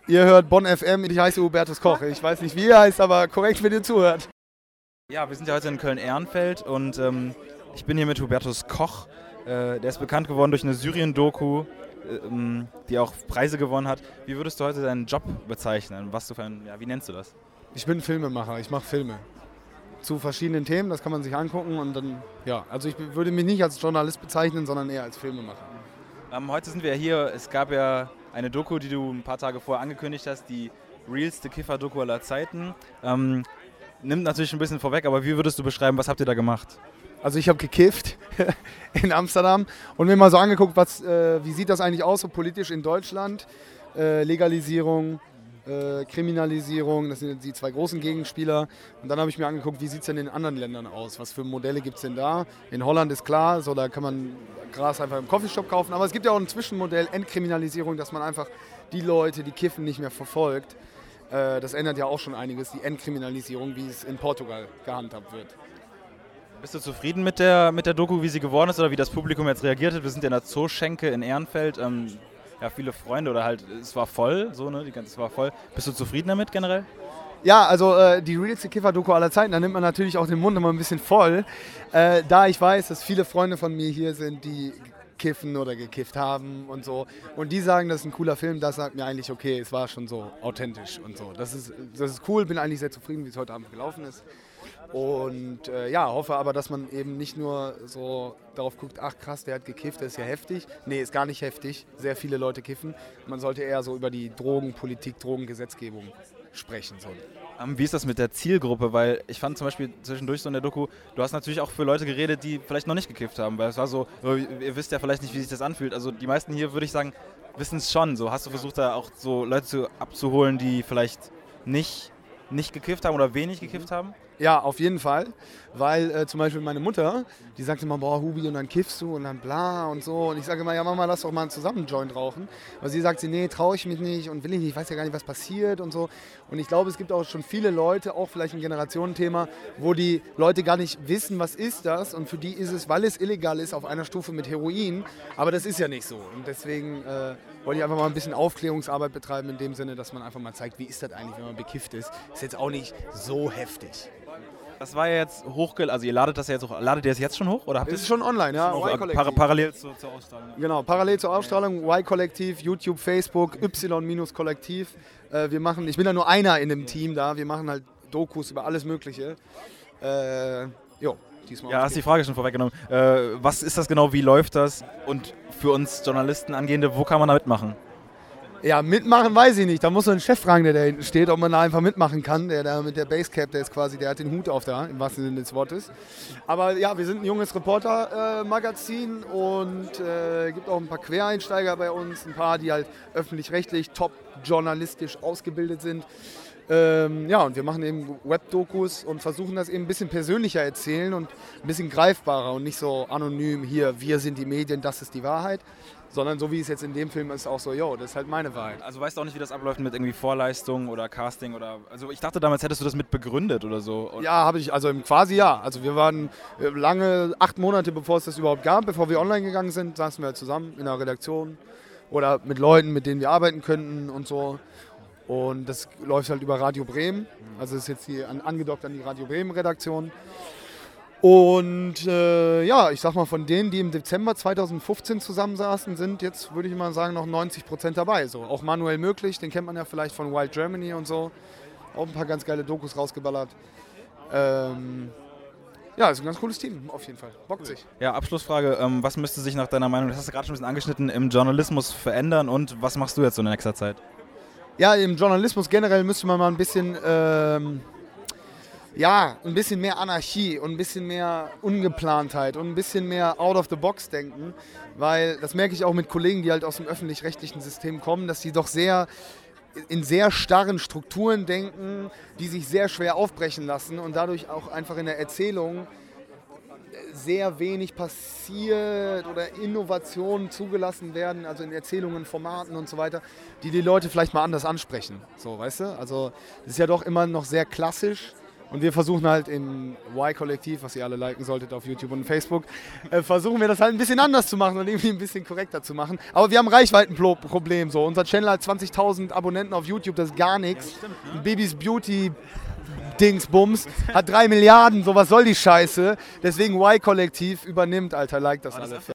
Ihr hört Bonn FM, ich heiße Hubertus Koch. Ich weiß nicht, wie ihr heißt, aber korrekt, wenn ihr zuhört. Ja, wir sind ja heute in Köln-Ehrenfeld und ich bin hier mit Hubertus Koch. Der ist bekannt geworden durch eine Syrien-Doku, die auch Preise gewonnen hat. Wie würdest du heute deinen Job bezeichnen? Wie nennst du das? Ich bin Filmemacher, ich mache Filme. Zu verschiedenen Themen, das kann man sich angucken und dann, ja, also ich würde mich nicht als Journalist bezeichnen, sondern eher als Filmemacher. Heute sind wir ja hier, es gab ja eine Doku, die du ein paar Tage vorher angekündigt hast, die realste Kiffer-Doku aller Zeiten. Nimmt natürlich ein bisschen vorweg, aber wie würdest du beschreiben, was habt ihr da gemacht? Also ich habe gekifft in Amsterdam und mir mal so angeguckt, wie sieht das eigentlich aus so politisch in Deutschland? Legalisierung, Kriminalisierung, das sind die zwei großen Gegenspieler. Und dann habe ich mir angeguckt, wie sieht es denn in anderen Ländern aus? Was für Modelle gibt es denn da? In Holland ist klar, so da kann man Gras einfach im Coffeeshop kaufen. Aber es gibt ja auch ein Zwischenmodell, Entkriminalisierung, dass man einfach die Leute, die kiffen, nicht mehr verfolgt. Das ändert ja auch schon einiges, die Entkriminalisierung, wie es in Portugal gehandhabt wird. Bist du zufrieden mit der Doku, wie sie geworden ist oder wie das Publikum jetzt reagiert hat? Wir sind ja in der Zooschenke in Ehrenfeld. Ja, viele Freunde oder halt, es war voll, so, ne? Es war voll. Bist du zufrieden damit generell? Ja, also die realste Kiffer-Doku aller Zeiten, da nimmt man natürlich auch den Mund immer ein bisschen voll. Da ich weiß, dass viele Freunde von mir hier sind, die kiffen oder gekifft haben und so. Und die sagen, das ist ein cooler Film, das sagt mir eigentlich, okay, es war schon so authentisch und so. Das ist cool, bin eigentlich sehr zufrieden, wie es heute Abend gelaufen ist. Und ja, hoffe aber, dass man eben nicht nur so darauf guckt, ach krass, der hat gekifft, das ist ja heftig. Nee, ist gar nicht heftig. Sehr viele Leute kiffen. Man sollte eher so über die Drogenpolitik, Drogengesetzgebung sprechen. So. Wie ist das mit der Zielgruppe? Weil ich fand zum Beispiel zwischendurch so in der Doku, du hast natürlich auch für Leute geredet, die vielleicht noch nicht gekifft haben. Weil es war so, ihr wisst ja vielleicht nicht, wie sich das anfühlt. Also die meisten hier, würde ich sagen, wissen es schon. So, hast du versucht, da auch so Leute abzuholen, die vielleicht nicht gekifft haben oder wenig gekifft haben? Ja, auf jeden Fall, weil zum Beispiel meine Mutter, die sagt immer, boah Hubi, und dann kiffst du und dann bla und so. Und ich sage immer, ja Mama, lass doch mal zusammen einen Joint rauchen. Aber sie sagt, nee, traue ich mich nicht und will ich nicht, ich weiß ja gar nicht, was passiert und so. Und ich glaube, es gibt auch schon viele Leute, auch vielleicht ein Generationenthema, wo die Leute gar nicht wissen, was ist das. Und für die ist es, weil es illegal ist, auf einer Stufe mit Heroin. Aber das ist ja nicht so. Und deswegen wollte ich einfach mal ein bisschen Aufklärungsarbeit betreiben, in dem Sinne, dass man einfach mal zeigt, wie ist das eigentlich, wenn man bekifft ist. Ist jetzt auch nicht so heftig. Das war ja jetzt also ihr ladet das ja jetzt ladet ihr das jetzt schon hoch? Oder habt ihr es ist schon online, ja. Parallel zur Ausstrahlung. Genau, parallel zur Ausstrahlung, Y-Kollektiv, YouTube, Facebook, Y-Kollektiv. Ich bin da nur einer in dem Team da, wir machen halt Dokus über alles Mögliche. Diesmal. Ja, hast die Frage schon vorweggenommen. Was ist das genau, wie läuft das? Und für uns Journalisten angehende, wo kann man da mitmachen? Ja, mitmachen weiß ich nicht. Da muss so ein Chef fragen, der da hinten steht, ob man da einfach mitmachen kann. Der da mit der Basecap, der hat den Hut auf da, im wahrsten Sinne des Wortes. Aber ja, wir sind ein junges Reporter-Magazin und gibt auch ein paar Quereinsteiger bei uns, ein paar, die halt öffentlich-rechtlich, top journalistisch ausgebildet sind. Ja, und wir machen eben Webdokus und versuchen das eben ein bisschen persönlicher erzählen und ein bisschen greifbarer und nicht so anonym, hier, wir sind die Medien, das ist die Wahrheit. Sondern so wie es jetzt in dem Film ist, auch so, das ist halt meine Wahrheit. Also weißt du auch nicht, wie das abläuft mit irgendwie Vorleistung oder Casting oder, also ich dachte damals, hättest du das mit begründet oder so. Ja, habe ich, also quasi ja. Also wir waren lange, 8 Monate bevor es das überhaupt gab, bevor wir online gegangen sind, saßen wir halt zusammen in einer Redaktion oder mit Leuten, mit denen wir arbeiten könnten und so. Und das läuft halt über Radio Bremen, also ist jetzt hier angedockt an die Radio Bremen Redaktion. Und ich sag mal, von denen, die im Dezember 2015 zusammensaßen, sind jetzt, würde ich mal sagen, noch 90% dabei. So, auch Manuel Möglich, den kennt man ja vielleicht von Wild Germany und so. Auch ein paar ganz geile Dokus rausgeballert. Ist ein ganz cooles Team, auf jeden Fall. Bockt sich. Ja, Abschlussfrage. Was müsste sich nach deiner Meinung, das hast du gerade schon ein bisschen angeschnitten, im Journalismus verändern und was machst du jetzt so in nächster Zeit? Ja, im Journalismus generell müsste man mal ein bisschen... ein bisschen mehr Anarchie und ein bisschen mehr Ungeplantheit und ein bisschen mehr out of the box denken, weil das merke ich auch mit Kollegen, die halt aus dem öffentlich-rechtlichen System kommen, dass die doch in sehr starren Strukturen denken, die sich sehr schwer aufbrechen lassen und dadurch auch einfach in der Erzählung sehr wenig passiert oder Innovationen zugelassen werden, also in Erzählungen, Formaten und so weiter, die Leute vielleicht mal anders ansprechen, so, weißt du? Also das ist ja doch immer noch sehr klassisch. Und wir versuchen halt im Y-Kollektiv, was ihr alle liken solltet auf YouTube und Facebook, versuchen wir das halt ein bisschen anders zu machen und irgendwie ein bisschen korrekter zu machen. Aber wir haben Reichweitenproblem. So. Unser Channel hat 20.000 Abonnenten auf YouTube, das ist gar nichts. Ja, Babys Beauty Dingsbums hat 3 Milliarden, so was soll die Scheiße. Deswegen Y-Kollektiv übernimmt, Alter, like das alle.